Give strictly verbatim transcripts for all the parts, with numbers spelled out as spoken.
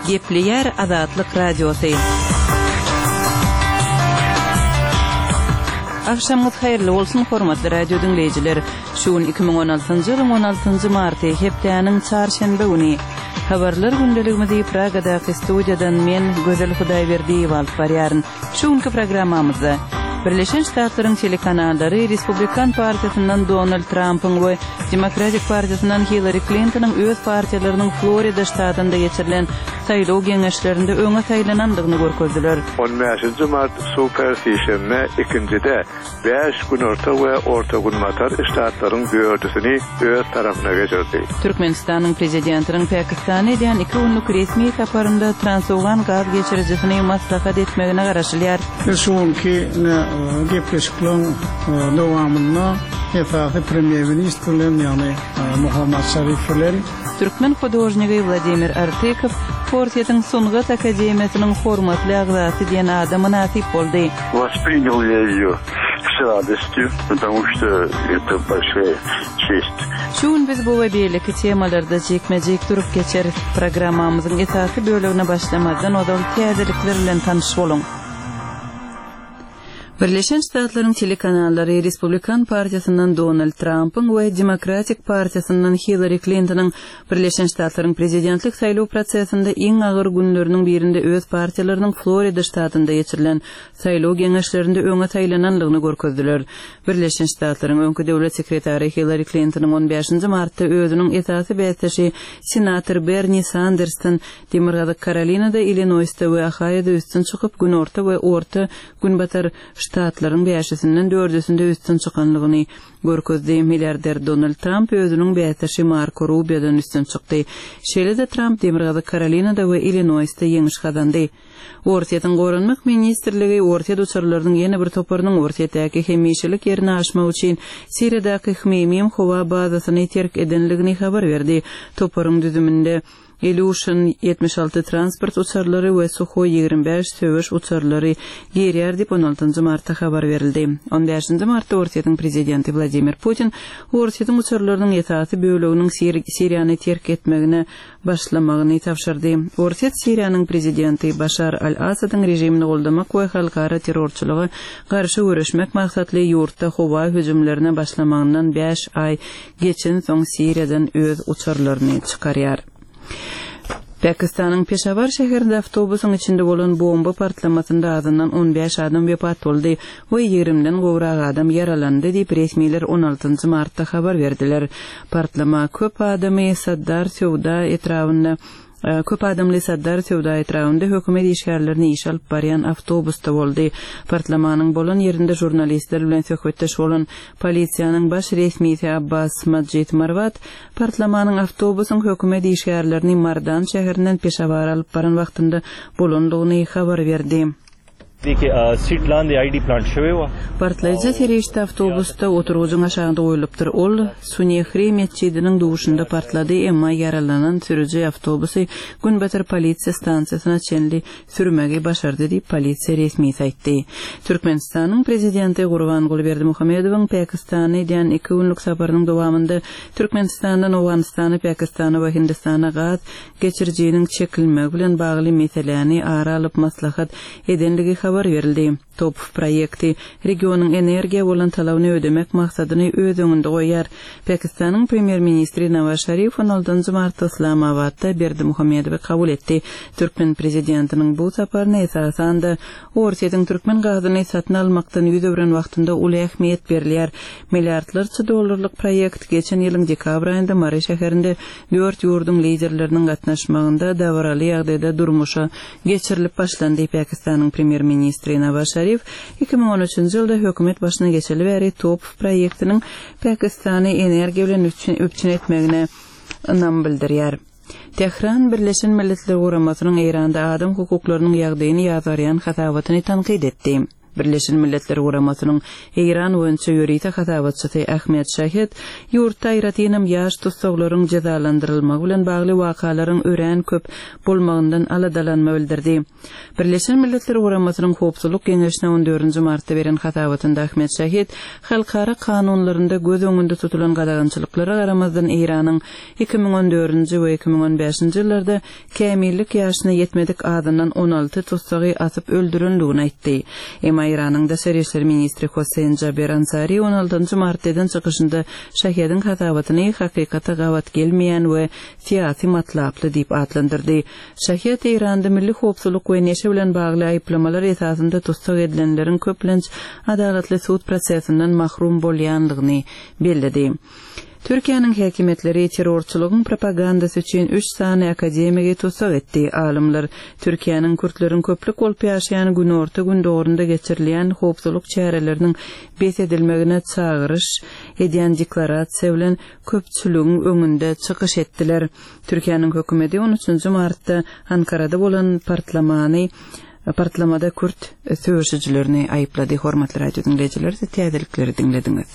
Gepleyer Azatlyk Radiosu. Akşamınız hayırlı olsun hormatly radio dinleyijiler. Şuun iki bin on altıncı ýylyň on altyncı marty hepdäniň çarşembe güni habarlar gündeligimizi Pragadaky studiýadan men Gözel Hudaýberdiýew alyp barýaryn. Şuňky programmamyzda Birleşen Ştatlaryň telekanallary Respublikan partiýasyndan Donald Trump'yň we Demokratik partiýasyndan Hillary Clinton'yň öz partiýalarynyň Florida ştatynda geçirilen saýlaw geňeşlerinde öňe saýlanandygyny görkezdiler. on beşinci mart super seçimine ikincide beş gün orta we orta gün matar ştatlaryň büyördüsini öz tarafına geçirdi. Türkmenistanyň prezidentiniň Pakistana diýen iki günlük resmi saparynda transowan gaz geçiricisini maslahat etmegine garaşylýar. Şuňky gepleşikliň dowamyna Efraty Premier Ministrliň ýani Muhammad Şerif bilen Türkmen hodojnygy Vladimir Artikov Fortiýetiň Sungat Akademiýasynyň hormatly agzasy diýen adamy nasip boldy. Воспринял я её с радостью, потому что это большая честь. Şuň biz bu we beýleki temalarda jekmejek durup geçer programmamyzyň esasy bölügine başlamazdan odal täzelikler bilen tanyş bolun. Birleşen Ştatlaryň telekanallary Respublikan partiýasyndan Donald Trump'yň we Demokratik partiýasyndan Hillary Clinton'yň Birleşen Ştatlaryň prezidentlik saýlaw prosesinde iň agyr günleriniň birinde öz partiýalarynyň Florida ştatynda geçirilen saýlaw geňeşlerinde öňe saýlananlygyny görkezdiler. Birleşen Ştatlaryň öňkü döwlet sekretary Hillary Clinton'yň on beşinji martda özüniň esasy beýtişi senator Bernie Sanders'tan Demokratik Carolina'da, Illinois'ta we Ohio'da üstün çykyp gün orta we orta gün batar ştatlaryň beşisinden dördüsinde üstün çykanlygyny görkezdi. Milliarder Donald Trump özüniň beýtişi Marco Rubio'dan üstün çykdy. Şeýle-de Trump Demokratik Carolina'da we Illinois'ta ýeňiş kazandy. Ortaýatyň Gorunmak ministrligi ortaýa uçurlarynyň ýene bir toparynyň ortaýadäki hemişelik ýerini aşmak üçin Siriýadaky Hmeýmim howa bazasyny terk edenligini habar berdi. Toparyň düzüminde Ilyushin yetmiş alty transport uçurlary we Sukhoi ýigrimbe beş söwüş uçurlary ýerýär diýip on altyncı martda habar berildi. on beşinji martda Ortaýatyň prezidenti Vladimir Putin Ortaýatyň uçurlarynyň ýetaty böleginiň Siriýany terk etmegine başlamagyny tapşyrdy. Ortaýat Siriýanyň prezidenti Başar al-Asadyň rejimini goldamak we halkara terrorçylyga garşy görüşmek maksatly ýurtda howa hüjümlerine başlamagynyň beş ay geçen soň Siriýadan öz uçurlaryny çykarýar. Pakistanyň Peshawar şäherinde awtobusyň içinde bolan bomba partlamasynda azyndan on beş adam wepat boldy we ýigrimden gowrak adam yaralandy diýip resmiler on altyncı martda habar berdiler. Partlama köp adamy Saddar Sowda etrawynda köp adamly Saddar Sowda etrawynda hökümet işgärlerini iş alyp barýan awtobusda boldy. Partlamanyň bolan ýerinde jurnalistler bilen söhbetdeş bolan polisiýanyň baş resmisi Abbas Majid Marvat partlamanyň awtobusyň hökümet işgärlerini Mardan şäherinden Peshawar alyp baran wagtynda bolandygyny habar berdi. देखिए सीटलान the ID plant şöwe wa Partlayıcı terörist avtobusda oturucun aşağıda oyulupdyr. Ol Sunehri mescidiniň duşunda partlady, emma yaralanan sürücü avtobusu Günbatar polisiýa stansiýasyna çenli sürmegi başardy diýip polisiýa resmi saýtdy. Türkmenistanyň prezidenti Gurbanguly Berdimuhammedowyň Pakistana diýen iki günlük saparynyň dowamında Türkmenistandan Owganistana, Pakistana we Hindistana gaz geçirjiginiň çekilmegi bilen bagly meseleni ara alyp maslahat edenligi habar verildi. Top proýekti regionyň energiýa bolan talabyny ödemek maksadyny öz öňünde goýar. Pakistanyň premier ministri Nawaz Sharif on altyncı martda Islamabadda Berdimuhammedowy kabul etdi. Türkmen prezidentiniň bu saparyna esasan da Ortaýatyň türkmen gazyny satyn almakdan ýüz öwren wagtynda uly ähmiýet berilýär. Milliardlarça dollarlyk proýekt geçen ýylyň dekabr aýynda Mary şäherinde dört ýurdun liderleriniň gatnaşmagynda dawraly ýagdaýda durmuşa geçirilip başlandy. Pakistanyň premier ministri Nawaz Sharif iki bin on üçinji ýylda hökümet başyna geçeli bäri top proýektiniň Pakistany energiýa bilen öpçün etmegine ynam bildirýär. Tehran Birleşen Milletler Guramasynyň Iranda adam hukuklarynyň ýagdaýyny ýazarýan hatawatyny tanqid etdi. Birleşen Milletler Guramasynyň Iran boýunça ýörite hatabatçysy Ahmet Şahid ýurtda ýaratynym ýaş tutsaglaryň jazalandyrylmagy bilen bagly wakalaryň örän köp bolmagyndan aladalanma bildirdi. Birleşen Milletler Guramasynyň Howpsuzlyk Geňeşine on dördünji martda beren hatabatynda Ahmet Şahid halkara kanunlarynda göz öňünde tutulan gadagynçylyklara garamazdan Iranyň iki ming on dördünji we iki ming on beşinji ýyllarda kämillik ýaşyna ýetmedik adından on alty tutsagy atyp öldürendigini aýtdy. Emma Iranyň Daşary işler ministri Hossein Jaber Ansari on altynji martdan çykyşynda Şahidyň hatabatyny hakykata gawat gelmeýän we siýasy matlaply diýip adlandyrdy. Şahid Iranda milli howpsuzlyk we neşe bilen bagly aýplamalar esasynda tutsak edilenleriň köplenç adalatly sud prosesinden mahrum bolýandygyny bellädi. Türkiýanyň häkimetleri terrorçylygyň propagandasy üçin üç sany akademiyage tutsak etdi. Alymlar Türkiýanyň Kürtleriň köplük bolup ýaşaýan günorta gün dogrunda geçirilýän howpsuzlyk çäreleriniň besedilmegine çagyryş edýän deklarasiýa bilen köpçüligiň öňünde çykyş etdiler. Türkiýanyň hökümeti on üçünji martda Ankarada bolan partlamany partlamada Kürt söýüşçilerini aýplady. Hormatly radio dinleýijiler, täzelikleri dinlediňiz.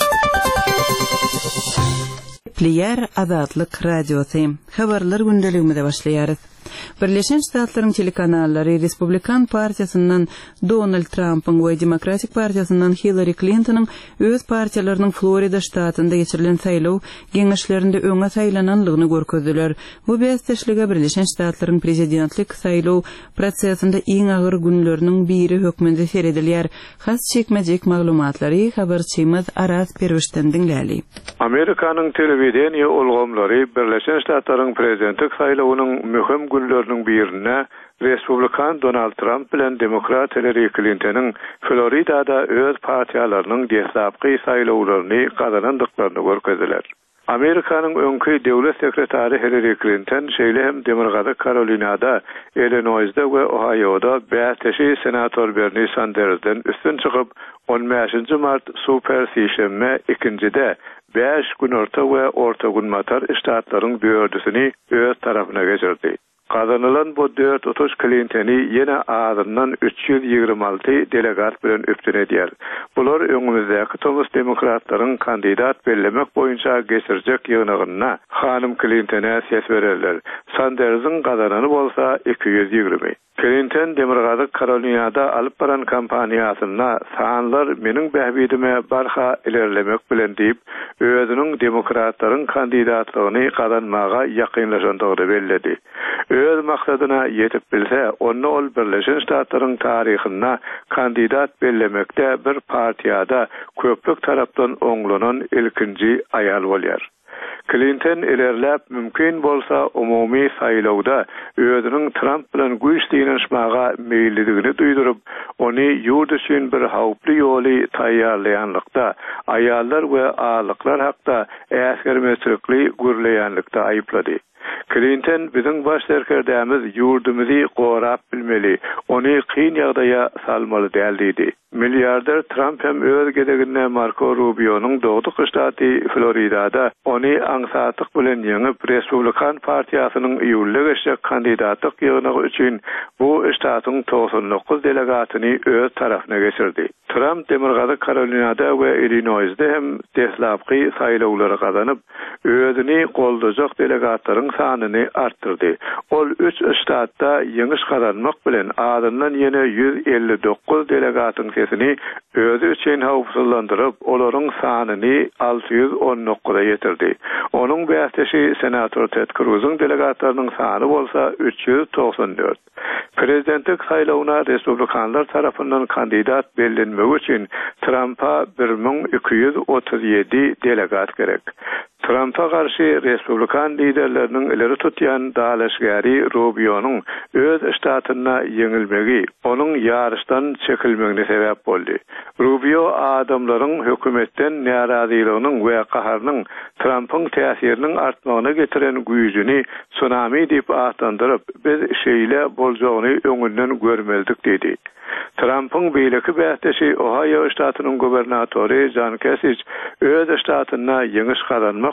Pliyer Azatlyk Radiosu. Habarlar gündeliginde başlaýarys. Birleşen Ştatlaryň telekanallary Respublikan partiýasynyň Donald Trump'yň we Demokratik partiýasynyň Hillary Clinton'yň öz partiýalarynyň Florida ştatynda geçirilen saýlaw geňeşlerinde öňe saýlananlygyny görkezdiler. Bu beýleşlige Birleşen Ştatlaryň prezidentlik saýlaw prosesinde iň agyr günleriniň biri hökmünde seredilýär. Has çekmejek maglumatlary habarçymyz Aras Perwişden dinläli. Amerikanyň telewizioniýa ulgamlary Birleşen Ştatlaryň prezidentlik saýlawynyň möhüm günleriniň birine Respublikan Donald Trump bilen Demokrat Hillary Clinton'yň Floridada öz partiýalarynyň desapky saýlawlaryny gazanandyklaryny görkezdiler. Amerikanyň öňkü döwlet sekretary Hillary Clinton şeýle hem Demirgazy Carolinada, Illinois'da we Ohio'da bäteşi senator Bernie Sanders'den üstün çykyp on beşinji mart super seçime ikincide beş gün orta we orta gün matar ştatlaryň böwürdüsini öz tarapyna geçirdi. Kazanılan bu dört tutuş Clinton'y yine adından üç yüz ýigirme alty delegat bilen öpdün edýär. Bular öňümüzdäki Thomas demokratlaryň kandidat bellemek boýunça geçirjek ýygnagyna Hanım Clinton'a ses bererler. Sanders'ın kazananı bolsa iki yüz ýigirme. Clinton Demirgazy Carolinada alyp baran kampaniýasyna sanlar meniň bähbidime barha ilerlemek bilen diýip özüniň demokratlaryň kandidatlygyny kazanmaga ýakynlaşandygyny belledi. Öz maksadyna ýetip bilse, onu ol Birleşen Ştatlaryň taryhyna kandidat bellemekde bir partiýada köplük tarapdan oňlanan ilkinji aýal bolýar. Clinton ilerläp mümkin bolsa umumy saýlawda özüniň Trump bilen güýçlenişmäge meýilligini duýdurup, ony ýurt üçin bir hawply ýoly taýýarlaýanlykda, aýallar we alyklar hakda äsgermezlikli gürleýänlikde aýyplady. Clinton biziň baş serkerdämiz ýurdumuzy gorap bilmeli, ony kyn ýagdaýa salmaly däl diýdi. Milliarder Trump hem öz gedegine Marco Rubio'nun doğduk ştaty Florida'da ony aňsatlyk bilen ýeňip Respublikan partiýasynyň ýylly geçek kandidatlyk ýygyny üçin bu ştatyň doksan dokuz delegatyny öz tarapyna geçirdi. Trump Demirgazy Carolinada we Illinois'da hem deslapky saýlawlary gazanyp özüni goldajak delegatlaryň sanyny artdyrdy. Ol üç ştatda ýeňiş gazanmak bilen adından ýene yüz elli dokuz delegatyň sesini özü üçin howpsuzlandyryp, olaryň sanyny altı yüz on dokuza ýetirdi. Onuň bästeşi senator Ted Cruz'un delegatlarynyň sany bolsa üç yüz doksan dört. Prezidentlik saýlawyna Respublikanlar tarapyndan kandidat bellenmegi üçin Trump'a bir ming iki yüz otuz ýedi delegat gerek. Trump'a karşı Respublikan liderlerinin ileri tutýan dalaşgary Rubio'nun öz ştatyna ýeňilmegi, onun ýarışdan çekilmegine sebäp boldy. Rubio adamlaryň hökümetden närazylygynyň we gaharynyň Trump'yň täsiriniň artmagyna getiren güýjüni tsunami diýip atlandyryp, biz şeýle boljagyny öňünden görmeldik dedi. Trump'ın beýleki bähdeşi Ohio ştatynyň gubernatory John Kasich öz ştatyna ýeňiş gazanmak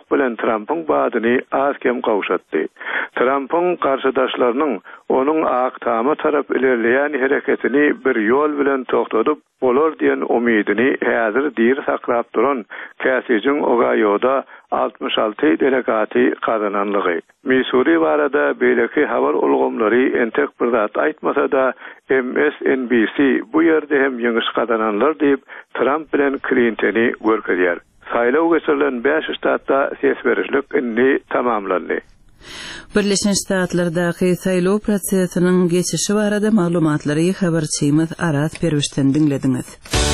bolmak bilen Trump'ın badyny az kem gawşatdy. Trump'ın garşydaşlarynyň onuň aktama tarap ilerleýän hereketini bir ýol bilen toktadyp bolar diýen umydyny häzir dir saklap duran Käsijiň Ohio'da altmış altı delegaty kazananlygy. Missouri barada beýleki habar ulgamlary entek bir zat aýtmasa-da M S N B C bu ýerde hem ýeňiş kazananlar diýip Trump bilen Clinton'y görkezýär. Saylaw geçirilen beş ştatda ses berişlik inni tamamlandy. Birleşen Ştatlardaky saýlaw prosesiniň geçişi barada maglumatlary habarçymyz Aras Perwişden dinlediňiz.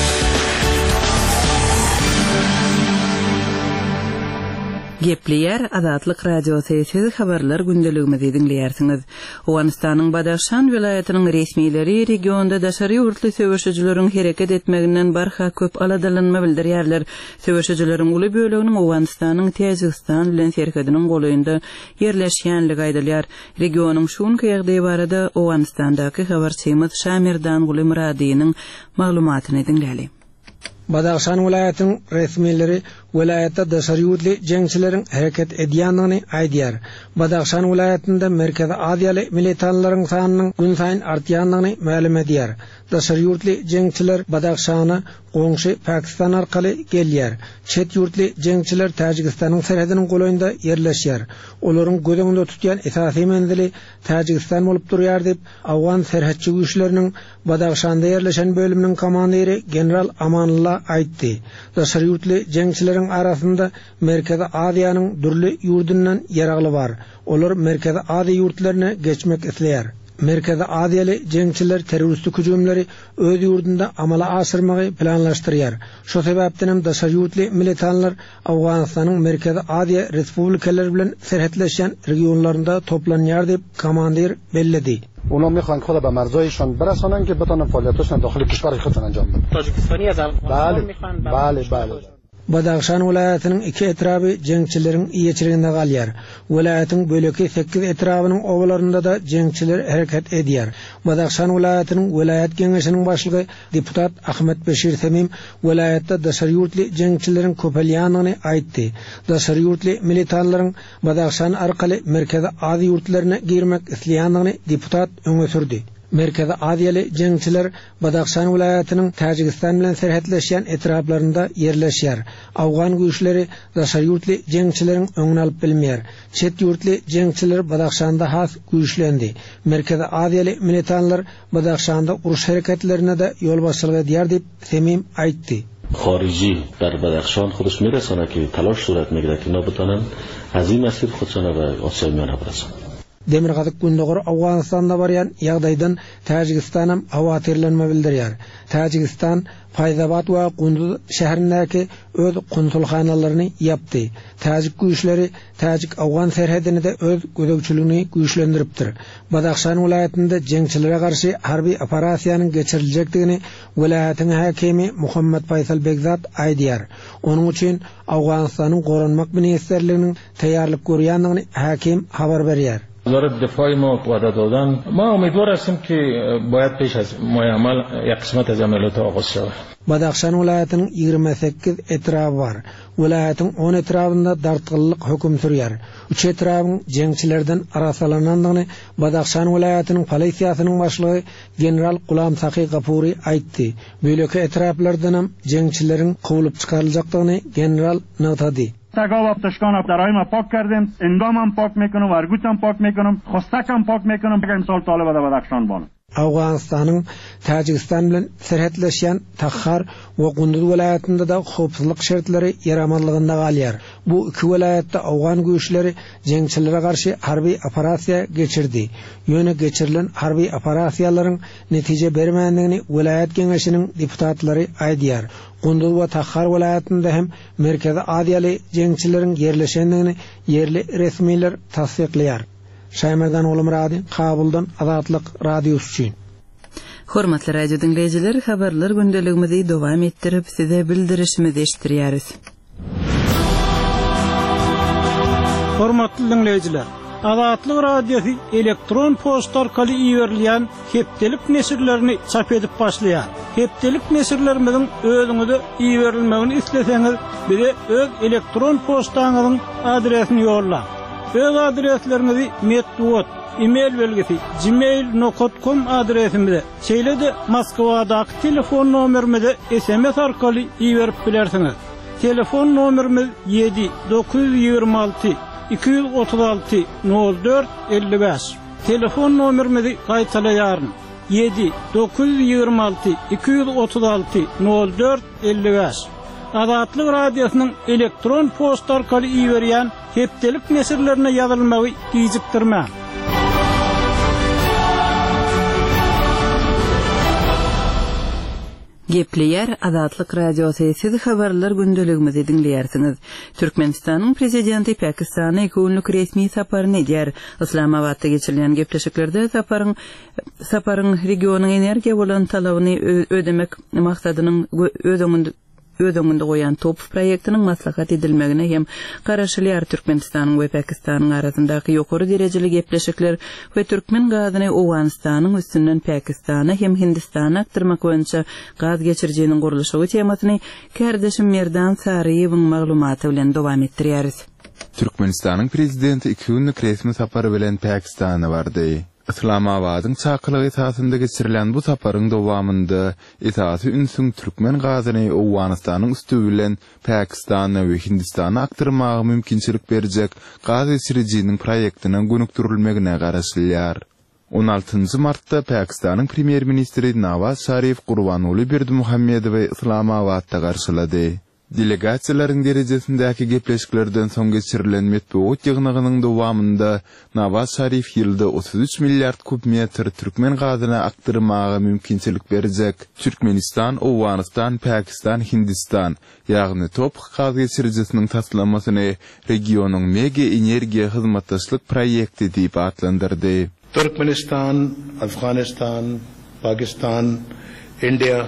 Gepleýär Azatlyk radiosyny habarlar gündeligimizi dinleýärsiňiz. Owganystanyň Badakhşan vilayatynyň resmiýetleri regionda daşary urtly söwüşçüleriň hereket etmeginden barha köp aladalanma bildirýärler. Söwüşçüleriň uly böleginiň Owganystanyň Täjikistan bilen serhediniň goýunda ýerleşýänligi aýdylýar. Regionyň şuňky ýagdaýy barada Owganystandaky habarçymyz Şamirdan Guly Muradynyň maglumatyny dinläli. Badakhşan vilayatynyň resmiýetleri vilayatda daşary urtly jeňçileriň hereket edýändigini aýdýar. Badakhşan vilayatynda Merkezi Aziýaly militanlaryň sanynyň gün saýyn artýandygyny ma'lum edýär. Daşary urtly jeňçiler Badakhşana goňşy Pakistan arkaly gelýär. Çet yurtly jeňçiler Täjikistanyň serhediniň goýunda ýerleşýär. Olaryň gözüňde tutýan esasy menzili Täjikistan bolup durýar diýip Awgan serhetçi güýçleriniň Badakhşanda ýerleşen bölüminiň komandiri general Amanullah aýtdy. Daşary urtly jeňçileriň arasynda Merkezi Aziýanyň dürli ýurdundan ýaragly bar. Olar Merkezi Aziýa ýurtlaryna geçmek isleýär. Merkezi Aziýaly jeňçiler terroristlik hüjümleri öz ýurdunda amala aşyrmagy planlaşdyrýar. Şo sebäpden daşary ýurtly militanlar Awganystanyň Merkezi Aziýa respublikalary bilen serhetleşen regionlarynda toplanýar diýip komandir belledi. اونا میخوان خود به مرزایشان برسانن که بتونن فعالیتاشون داخل کشور خودشون انجام بدن. تاجیکستانی از افغانستان میخوان بله بله. Badakhşan vilayatynyň iki etrapy jeňçileriň iýeçiliginde galýar. Vilayatyň böleki sekiz etrabynyň owalarynda da jeňçiler hereket edýär. Badakhşan vilayatynyň vilayat geňeşiniň başlygy deputat Ahmet Beşir Semim vilayatda daşary ýurtly jeňçileriň köpelýändigini aýtdy. Daşary ýurtly militanlaryň Badakhşan arkaly Merkezi Aziýa ýurtlaryna girmek isleýändigini deputat öňe sürdi. Merkezi Aziýaly jeňçiler Badakhşan vilayatynyň Täjikistan bilen serhetleşýän etraplarynda ýerleşýär. Awgan güýçleri daşary ýurtly jeňçileriň öňüne alyp bilmeýär. Çet ýurtly jeňçiler Badakhşanda has güýçlendi. Merkezi Aziýaly militanlar Badakhşanda uruş hereketlerine de ýol başçylyk edýär diýip Semim aýtdy. خارجی در بدخشان خودش میرسانه که تلاش صورت میگیره که اینا بتونن از این مسیر خودشون به آسیای میانه برسن. Demirgazyk gündogor Awganystanda barýan ýagdaýdan Täjikistan hem hawatirlenme bildirýär. Täjikistan Faýzabad we Gunduz şäherindäki öz konsulhanalaryny ýapdy. Täjik güýçleri Täjik Awgan serhedini de öz gözegçiligini güýçlendiripdir. Badakhşan vilayatynda jeňçilere garşy harby operasiýanyň geçiriljekdigini vilayatyň häkimi Muhammed Faysal Begzat aýdýar. Onuň üçin Awganystanyň goranmak ministrliginiň taýýarlyk görýändigini häkim habar berýär. وزارت دفاع ما وعده دادن ما امیدوار هستیم که باید پیش از ماه عمل یک قسمت از عملیات آغاز شود. Badakhşan vilayatynyň ýigirme sekiz etrapy bar. Vilayatyň on etrapynda dartgyllyk hökm sürýär. Üç etrapyň jeňçilerden arasalanandygyny Badakhşan vilayatynyň polisiýasynyň başlygy general Gulam Saqi Gapuri aýtdy. Böleki etraplardan hem jeňçileriň gowylyp çykaryljakdygyny general notady. سگا و پتشکان ابترای ما پاک کردیم، اندامم پاک میکنم، ورگوچم پاک میکنم، خستکم پاک میکنم که امسال طالب ده بدخشان بانم. Awganystanyň Täjikistan bilen serhetleşýän Takhar we Gunduz vilayatynda da howpsuzlyk şertleri ýaramadlygynda galýar. Bu iki vilayatda Awgan güýçleri jeňçilere garşy harby operasiýa geçirdi. Ýöne geçirilen harby operasiýalaryň netije bermändigini vilayat geňeşiniň deputatlary aýdýar. Gunduz we Takhar vilayatynda hem Merkezi Aziýaly jeňçileriň ýerleşendigini ýerli resmiýetler tasdikleýär. Şaýmerdan Guly Murady, Kabuldan Azatlyk radiosu üçin. Hormatly radio dinleýijiler, habarlar gündeligimizi dowam etdirip size bildirişimizi eşitdirýäris. Hormatly dinleýijiler, Azatlyk radiosu elektron posta arkaly iýerilýän hepdelik nesirlerini çap edip başlaýar. Hepdelik nesirlerimizin özüňize iýerilmegini isleseňiz, bize öz elektron postaňyzyň adresini ýolla. Öz adreslerinizi metduat, e-mail belgesi gmail nokta com adresimizde, şeýle-de Moskwadaky telefon nomerimize S M S arkaly iýerip bilersiňiz. Telefon nomerimiz yedi dokuz yüz yirmi altı iki yüz otuz altı nol dört elli beş. Telefon nomerimizi gaýtalaýaryn. yedi dokuz yüz yirmi altı iki yüz otuz altı nol dört elli beş. Azatlyk radiosynyň elektron posta arkaly iýerýän hepdelik nesirlerine ýazylmagy gijikdirmä. Gepleyer Azatlyk radiosu siz habarlar gündeligimizi dinleýärsiňiz. Türkmenistanyň prezidenti Pakistana iki günlük resmi saparyny edýär. Islamabadda geçirilen gepleşiklerde saparyň saparyň regionyň energiýa bolan talabyny ödemek maksadynyň ödümünde ödümünde goýan top proýektiniň maslahat edilmegine hem garaşylýar. Türkmenistanyň we Pakistanyň arasyndaky ýokary derejeli gepleşikler we türkmen gazyny Owganistanyň üstünden Pakistana hem Hindistana aktyrmak boýunça gaz geçirjeginiň gurulşy temasyny kardeşim Merdan Saryýewiň maglumaty bilen dowam etdirýäris. Türkmenistanyň prezidenti iki günlük resmi sapary bilen Pakistana bardy. Islamabadyň çakylygy esasynda geçirilen bu saparyň dowamynda esasy ünsüň türkmen gazyny Owganistanyň üstü bilen Pakistana we Hindistana aktyrmagy mümkinçilik berjek gaz geçirjeginiň proýektiniň gönükdirilmegine garaşylýar. on altynjy martda Pakistanyň premier ministri Nawaz Sharif Gurbanoly Berdimuhammedowy Islamabadda garşylady. Delegasiýalaryň derejesindäki gepleşiklerden soň geçirilen metbuat ýygnagynyň dowamynda Nawaz Sharif ýylda otuz üç milliard kub metr türkmen gazyny aktyrmagy mümkinçilik berjek Türkmenistan, Owganistan, Pakistan, Hindistan ýagny top gaz geçirjesiniň taslamasyny regionyň mega energiýa hyzmatdaşlyk proýekti diýip atlandyrdy. Turkmenistan, Afghanistan, Pakistan, India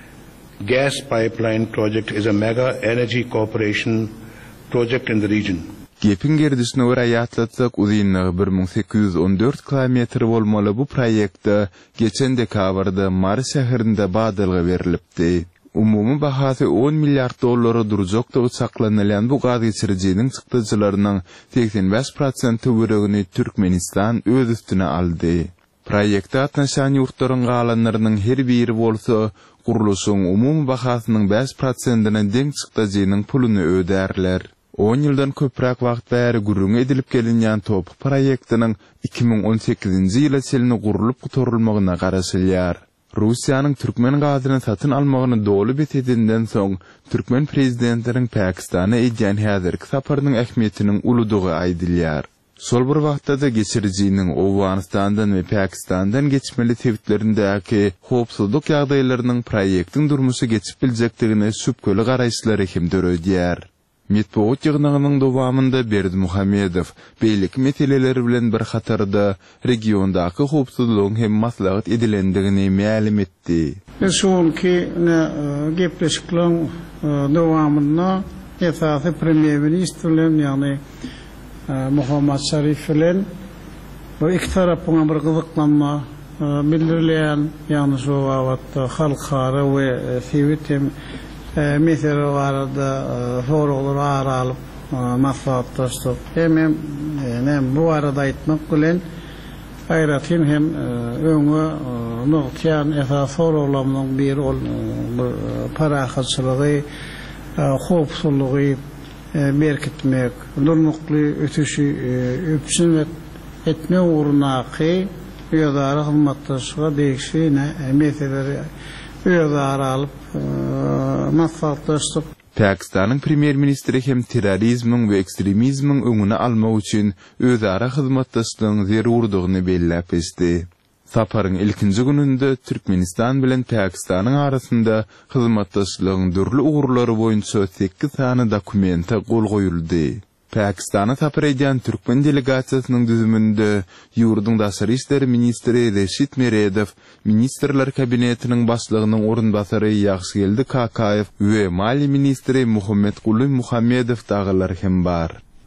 gas pipeline project is a mega energy cooperation project in the region. Gepin gerdisine göre ýatlatsak uzynlygy bir ming sekiz yüz on dört kilometr bolmaly bu proýektde geçen dekabrda Mary şäherinde badalga berilipdi. Umumy bahasy on milliard dollara durjak diýip saklanylan bu gaz geçirjeginiň çykdyjylarynyň seksen beş prosenti bölegini Türkmenistan öz üstüne aldy. Proýektde atnaşan ýurtlaryň galanlarynyň her biri bolsa guruluşyň umumy bahasynyň beş prosentine deň çykdyjynyň puluny öderler. on ýyldan köpräk wagt bäri gürrüň edilip gelinýän top proýektiniň iki ming on sekizinji ýyla çelini gurulup gutorulmagyna garaşylýar. Russiýanyň türkmen gazyny satyn almagyny dowly betedinden soň türkmen prezidentleriň Pakistana edýän häzirki saparynyň ähmiýetiniň uludygy aýdylýar. Sol bir wagtda geçirjeginiň Owganistandan we Pakistandan geçmeli tewitlerindäki howpsuzlyk ýagdaýlarynyň proýektiň durmuşy geçip biljekdigine süpkeli garaýşlary hem döredýär. Metbuat ýygnagynyň dowamynda Berdimuhammedow beýlik meseleleri bilen bir hatarda regiondaky howpsuzlygyň hem maslahat edilendigini ma'lum etdi. Şonki gepleşikliň dowamynda esasy premier ministrlerin ýagny Muhammad Sharif bilen bu iki tarapyň bir gyzyklanma bildirilýän, ýagny şu wagtda halkara we sewit mesele barada soraglar aralyp maslahatlaşdyk. Hem hem bu arada aýtmak bilen gaýratym hem öňe noktan esas soraglarymyň biri ol parahatçylygy, howpsuzlygy berkitmek, durmukly ötüşi öpsün etme uğrunaky ýa-da hyzmatdaşlyga degişine meseleleri ýa-da alyp maslahatlaşdyk. Pakistanyň premier ministri hem terrorizmiň we ekstremizmiň öňüne almak üçin özara hyzmatdaşlygyň zerurdygyny belläp etdi. Saparyň ilkinji gününde Türkmenistan bilen Pakistanyň arasynda hyzmatdaşlygyň dürli ugurlary boýunça sekiz sany dokumenta gol goýuldy. Pakistana sapar edýän türkmen delegasiýasynyň düzüminde ýurduň daşary işleri ministri Reşit Meredow, ministrler kabinetiniň başlygynyň orunbasary Ýagşygeldi Kakayew we mali ministri Muhammed Guly Muhammedow dagalar hem bar.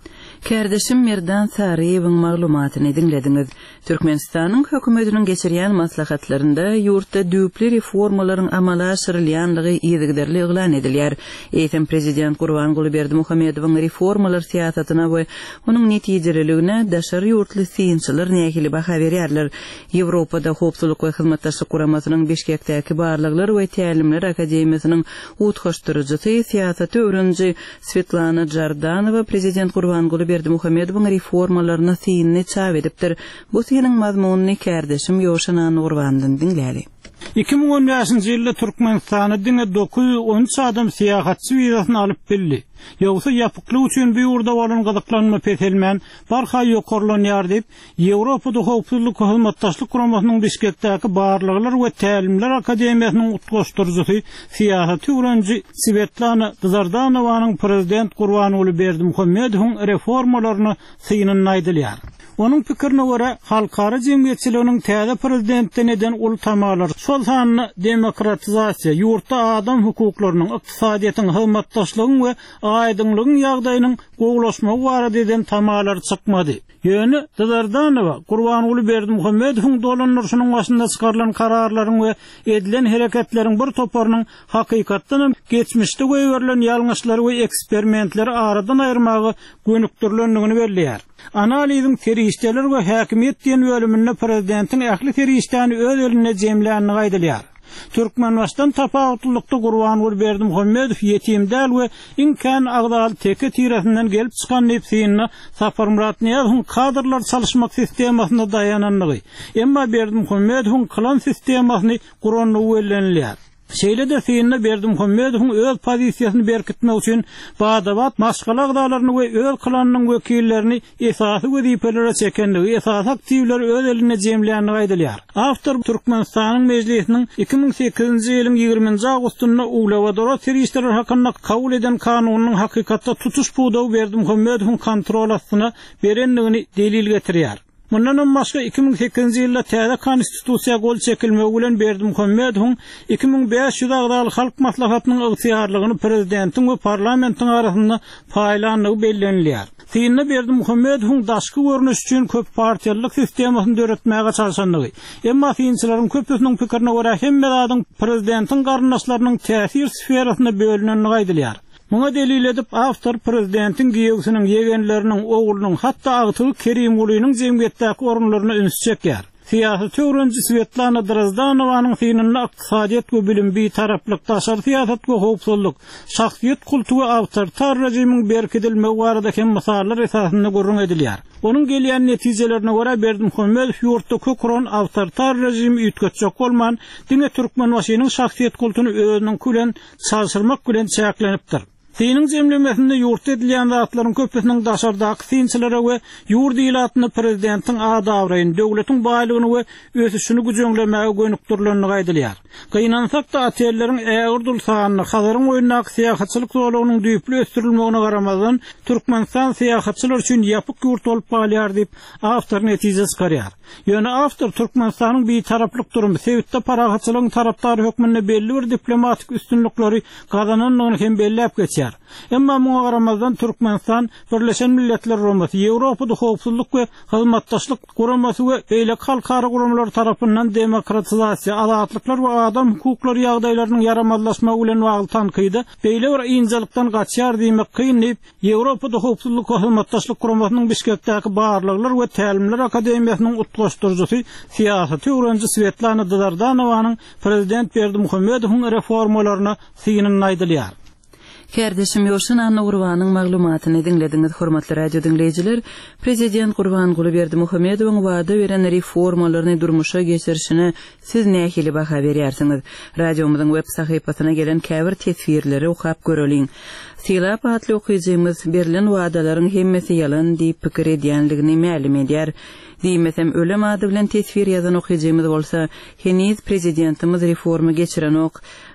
Kardeşim Merdan Sarıyeviň maglumatyny dinlediňiz. Türkmenistanyň hökümetiniň geçirýän maslahatlarynda ýurtda düýpli reformalaryň amala aşyrylýanlygy ýygyderli eglan edilýär. Eýtem prezident Gurbanguly Berdimuhammedowyň reformalar siýasatyna we onuň netijelerine daşary ýurtly synçylar nähili baha berýärler. Ýewropada hopsuzlyk we hyzmatdaşlyk guramasynyň Beşkekdäki barlyklar we tälimler akademiýasynyň utgaşdyrjysy siýasat öwrenji Svetlana Jardanowa prezident Gurbanguly Berdimuhammedowyň reformalaryny syny çap edipdir. Bu synyň mazmunyny kardeşim Ýoşan Nurwandan dinlädi. iki ming on beşinji ýylda Türkmenistana diňe dokuz ýüz on üç adam syýahatçy wizasyny alyp bildi. Ýogsa ýapyklyk üçin bu ýurda bolan gazaklanma peselmän barha ýokarlanýar diýip Ýewropada howpsuzlyk we hyzmatdaşlyk guramasynyň Beşkekdäki barlyklar we tälimler akademiýasynyň utgaşdyrjysy syýasat öwrenji Svetlana Zardanowanyň prezident Gurbanguly Berdimuhammedowyň reformalaryny synyny aýdylýar. Onun pikirine göre halkara cemiyetçiliğinin täze prezidentden eden ulu tamalar sol sanyny demokratizasiýa, ýurtda adam hukuklarynyň, ykdysadyýatyň, hyzmatdaşlygyň we aýdynlygyň ýagdaýynyň gowlaşmagy barada eden tamalar çykmady. Ýöne Zardanowa Gurbanguly Berdimuhammedowyň dolanýarynyň başynda çykarylan kararlaryň we edilen hereketleriň bir toparynyň hakykatdan geçmişde göýberilen ýalňyşlary we eksperimentleri aradan aýyrmagy gönükdirlendigini belliýär. Analiziň terişdeler we häkimiýet diýen bölüminde prezidentin ähli terişdäni öz eline jemlänigi aýdylýar. Türkmenbaşdan tapawutlykda Gurbanguly Berdimuhammedow ýetimdäl we imkan agdaly teke tirasinden gelip çykan nepsini Safar Murat Niýazowyň kadrlar çalışmak sistemasyna dayananlygy, emma Berdimuhammedowyň klan sistemasyny guranyny wellenilýär. Şeýle de synyny Berdimuhammedowyň öz pozisiýasyny berkitmek üçin badabat maşgala agdalaryny we öz klanynyň wekillerini esasy wezifelere çekendigi, esas aktivleri öz eline jemlänigi aýdylýar. Awtor Türkmenistanyň mejlisiniň iki ming sekizinji ýylyň ýygrüminji awgustyna Ulawadara teristler hakynda kabul eden kanunyň hakykatda tutuş budaw Berdimuhammedowyň kontrol astyna berenligini delil getirýär. Mundan başga iki ming sekizinji ýylda täze konstitusiýa gol çekilmegi bilen Berdimuhammedowyň iki ming beş ýüz agdaly halk maslahatynyň ygtyýarlygyny prezidentiň we parlamentiň arasynda paýlanlygy bellenilýär. Syny Berdimuhammedowyň daşky görnüş üçin köp partiýalyk sistemasyny döretmäge çalışanlygy, emma synçylaryň köpüsiniň pikirine görä hemme zadyň prezidentiň garyndaşlarynyň täsir sferasyna bölünenligi aýdylýar. Muňa delil edip awtor prezidentiň giýegisiniň ýegenleriniň oglunyň hatda Agtyk Kerimoğlu'nyň jemgyýetdäki orunlaryna üns çekýär. Siýasat öwrenji Svetlana Zardanowanyň synyny ykdysadyýat we bilim bir taraplyk taşar siýasat we howpsuzlyk, şahsiýet kultu we awtoritar rejimiň berkidilmegi barada misallar esasynda görüň edilýär. Onun gelýän netijelerine görä Berdimuhammedow ýurtda kökron awtoritar rejim ýetgeçjek bolman diňe Türkmenbaşynyň şahsiýet kultuny özüniň külen çalşyrmak bilen çäklenipdir. Synyň jemlemesinde ýurt edilýän zatlaryň köpüsiniň daşardaky synçylary we ýurt ýylatyny prezidentiň adawraýyn, döwletiň baýlygyny we ösüşini güjüňlemegi gönükdirlenligi aýdylýar. Gynansak da atelleriň ägir dulsanyny, hazaryň oýundaky syýasatçylyk zolagynyň düýpli ösdürilmegine garamazdan Türkmenistan syýasatçylar üçin ýapyk ýurt bolup galýar diýip awtor netije çykarýar. Ýöne awtor Türkmenistanyň bir taraplyk durumy, sebitde paragatçylygyň tarapdary hökmünde belli bir diplomatik üstünlikleri gazananlygyny hem bellep geçýär. Emma muňa garamazdan Türkmenistan Birleşen Milletler Guramasy, Ýewropada howpsuzlyk we hyzmatdaşlyk guramasy we beýle halkara guramalar tarapyndan demokratizasiýa, azatlyklar we adam hukuklary ýagdaýlarynyň yaramazlaşmagy bilen bagly tankydy, beýle bir ýynjylykdan gaçýar diýmek kyn diýip Ýewropada howpsuzlyk we hyzmatdaşlyk guramasynyň Beşkekdäki barlyklar we tälimler akademiýasynyň utgaşdyrjysy syýasat öwrenji Svetlana Zardanowanyň prezident Berdimuhammedowyň reformalaryny synyny aýdylýar. Kardeşim Ýoşan Nurwanyň maglumatyny dinlediňiz, hormatly radio dinleýijiler. Prezident Gurbanguly Berdimuhammedowyň wada beren reformalaryny durmuşa geçirişine siz nähili baha berýärsiňiz. Radiomyzyň web sahypasyna gelen käbir tesbirleri okap göreliň. Silap atly okuyjymyz berilen wadalaryň hemmesi ýalan diýip pikir edýänligini ma'lum edýär. Diýmesem ölem ady bilen tesbir ýazan okuyjymyz bolsa, heniz prezidentimiz reforma geçiren ok,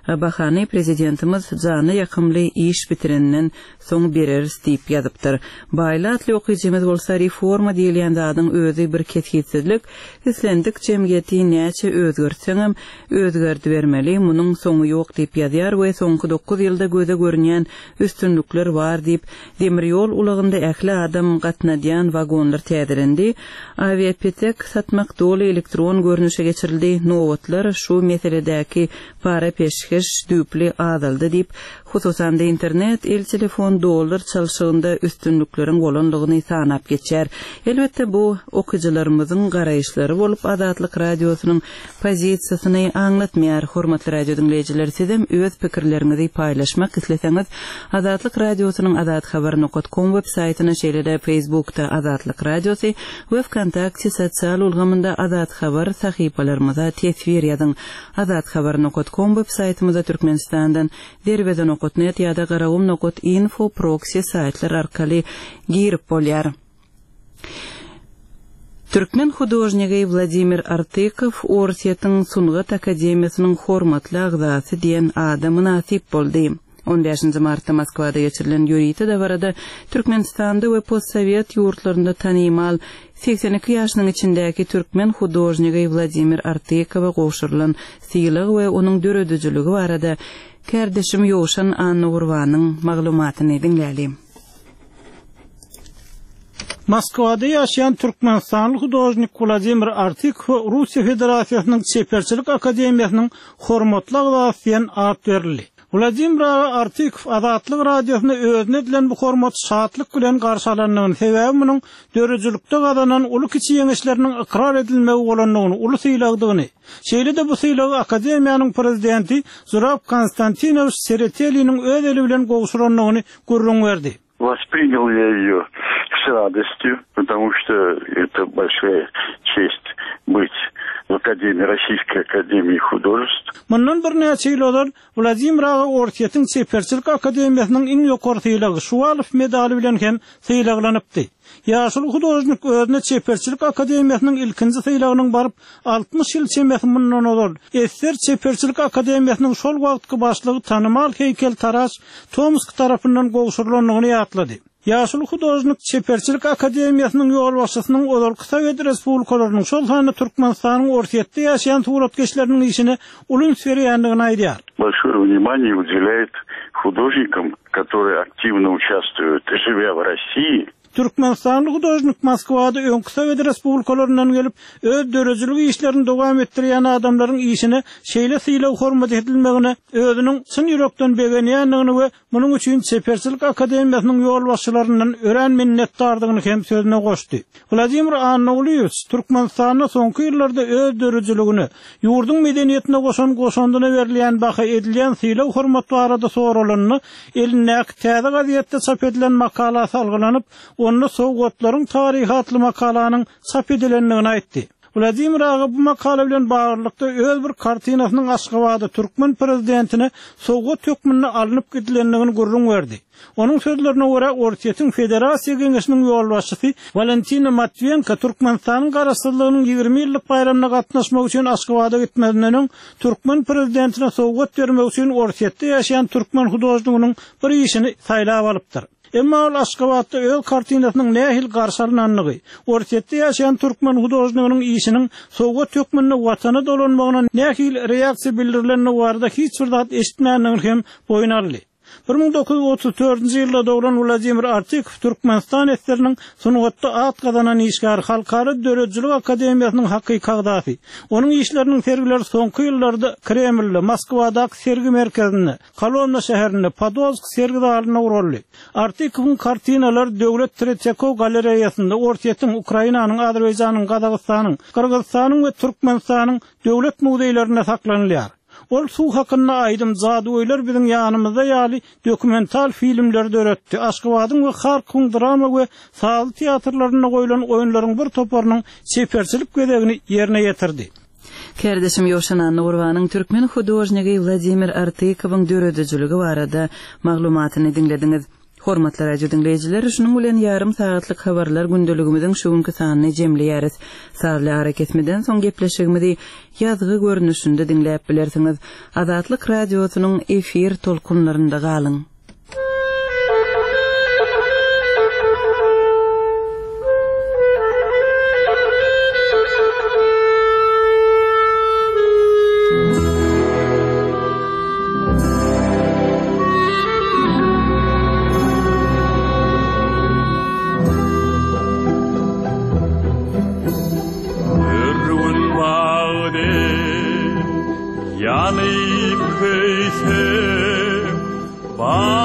Bahany prezidentimiz jany ýakymly iş bitirenden soň berer diýip ýazypdyr. Baýlatly okyjymyz bolsa reforma diýilýän zadyň özi bir ketgitsizlik, islendik jemgyýeti näçe özgertseňem özgerdi bermeli, munyň soňy ýok diýip ýazýar we soňky dokuz ýylda göze görünýän üstünlükler bar diýip demiryol ulagynda ähli adam gatnadýan wagonlar täzerendi. Aviapetek satmak doly elektron görnüşe geçirildi. Nowatlar şu meseledäki para peşkeş düpli azaldy diýip hususan da internet, el telefon, dolar çalşygynda üstünlükleriň bolanlygyny sanap geçer. Elbetde bu okyjylarymyzyň garaýyşlary bolup Azatlyk radiosynyň pozisiýasyny aňlatmaýar. Hormatly radio dinleýijiler, sizem öz pikirleriňizi paýlaşmak isleseňiz Azatlyk radiosynyň azat habar nokta com web saýtyna şeýle Facebookda Azatlyk radiosy we WKontakte sosial ulgamynda Azat habar sahypalarymyza tesvir ýazyň. Azat habar nokta com web saýtymyza Türkmenistandan derweden okutnet ýa-da garawum nokta info proxy saýtlar arkaly girip bolýar. Türkmen hudojnigi Vladimir Artikov Orsiýetiň Sungat Akademiýasynyň hormatly agzasy diýen adamy nasip boldy. on beşinji martda Moskwada geçirilen ýöriýeti de barada Türkmenistanda we postsovet ýurtlarynda tanymal seksen iki ýaşynyň içindäki türkmen hudojnigi Vladimir Artikowa goşurylan syýlyg we onuň döredijiligi barada kardeşim Ýowşan Annurwanyň maglumatyny dinläli. Moskwada ýaşaýan türkmenistanlyk hudojnik Vladimir Artikov Russiýa Federasiýasynyň Çeperçilik Akademiýasynyň hormatly agzasy diýen ad berildi. Vladimir Artikov Azatlyk radiosyna özüne edilen bu hormat şatlyk bilen garşalanynyň sebäbi munyň dörejilikde gazanan uly kiçi ýeňişleriniň ikrar edilmegi bolanlygyny, uly syýlagdygyny. Şeýle-de bu syýlagy akademiýanyň prezidenti Zurab Konstantinovich Seretelynyň öz eli bilen gowşuranlygyny görüň berdi. Воспринял я ее с радостью, потому что это большая честь быть в Академии, Российской Академии Художеств. Mundan bir näçe ýyl Vladimir Orsiýetiň Çeperçilik Akademiýasynyň iň ýokary syýlagy Şuwalow medali bilen hem syýlaglanypdy. Ýaşul hudojnik özüne Çeperçilik Akademiýasynyň ilkinji syýlagynyň baryp altmış ýyl çemesi mundan olur. Esser Çeperçilik Akademiýasynyň şol wagtky başlygy tanymal heýkel Taras Tomsk tarapyndan gowşurylanlygyny ýatlady. Ýaşul hudojnik Çeperçilik Akademiýasynyň ýolbaşçysynyň Olorky Sowet Respublikalarynyň şol sany Türkmenistanyň Orsiýetde ýaşaýan suratkeşleriniň işine ulun berýändigini aýdýar. Большое внимание уделяет художникам, которые активно участвуют, живя в России. Türkmenistanlyk hudojnik Moskwada öňkü Sowet Respublikalaryndan gelip öz dörejilik işlerini dowam etdirýän adamlaryň işine şeýle syýlag hormat edilmegine özüniň çyn ýürekden begenýändigini we munyň üçin Çeperçilik Akademiýasynyň ýolbaşçylaryndan ören minnetdardygyny hem sözüne goşdy. Vladimir Annurwany Türkmenistanyň soňky ýyllarda öz dörejiligini, ýurdun medeniýetine goşan goşandyna berilýän baha edilýän syýlag hormat barada sorulanyny elindäki täze gazetde çap edilen makalasy algylanyp onu Sowgatlaryň taryhy atly makalanyň çap edilendigini aýtdy. Vladimir ağa bu makala bilen baglanykda öz bir kartinasynyň Aşgabatda Türkmen prezidentine Sowgat hökmüne alınıp gidilendigini görüň berdi. Onun sözlerine göre Orsiýetiň Federasiýa Geňeşiniň ýolbaşçysy Valentina Matviyenko Türkmenistanyň garaşsyzlygynyň ýigirme ýyllyk bayramyna gatnaşmak üçin Aşgabatda gitmedinden Türkmen prezidentine Sowgat bermek üçin Orsiýetde ýaşaýan türkmen hudojnygynyň bir işini saýlap alypdyr. Emma ol Aşgabatda öz kartinasynyň nähil garşalananlygy, Orsiýetde ýaşaýan türkmen hudojnygynyň işiniň Sowgat hökmüne watany dolanmagyna nähil reaksiýa bildirilenini barada hiç bir zat eşitmändigini hem boyun aldy. bir ming dokuz yüz otuz dördünji ýylda dowran Vladimir Artikov Türkmenistan esleriniň sungatda at gazanan işgär Halkara Dörejilik Akademiýasynyň hakyky agzasy. Onuň işleriniň sergileri soňky ýyllarda Kremlde, Moskwada sergi merkezinde, Kolomna şäherinde, Podolsk sergi zalyna uruldy. Artikowyň kartinalar Döwlet Tretyakov galeriýasynda Orsiýetiň, Ukrainanyň, Azerbaýjanyň, Gazagystanyň, Kyrgyzstanyň we Türkmenistanyň döwlet muzeýlerinde saklanýar. Ol suw hakyna aýdym zadywylar biziň ýanymyzda ýaly dokumental filmlerde öretdi. Aşgabatyň we Harkowyň drama we saz teatrlaryna goýulan oýunlaryň bir toparynyň çeperçilik gezegini ýerine ýetirdi. Kardeşim Ýowşan Annurwanyň türkmen hudojnigi Vladimir Artikowyň döredijiligi barada maglumatyny dinlediňiz. Hormatly radio dinleyijiler, şunun bilen yarım saatlyk habarlar gündeligimiziň şuňky sanyny jemleýäris. Saatly ara kesmeden soň gepleşigimizi ýazgy görnüşinde dinläp bilersiňiz. Azatlyk radiosynyň efir tolkunlarynda galyň. Yanıp köysem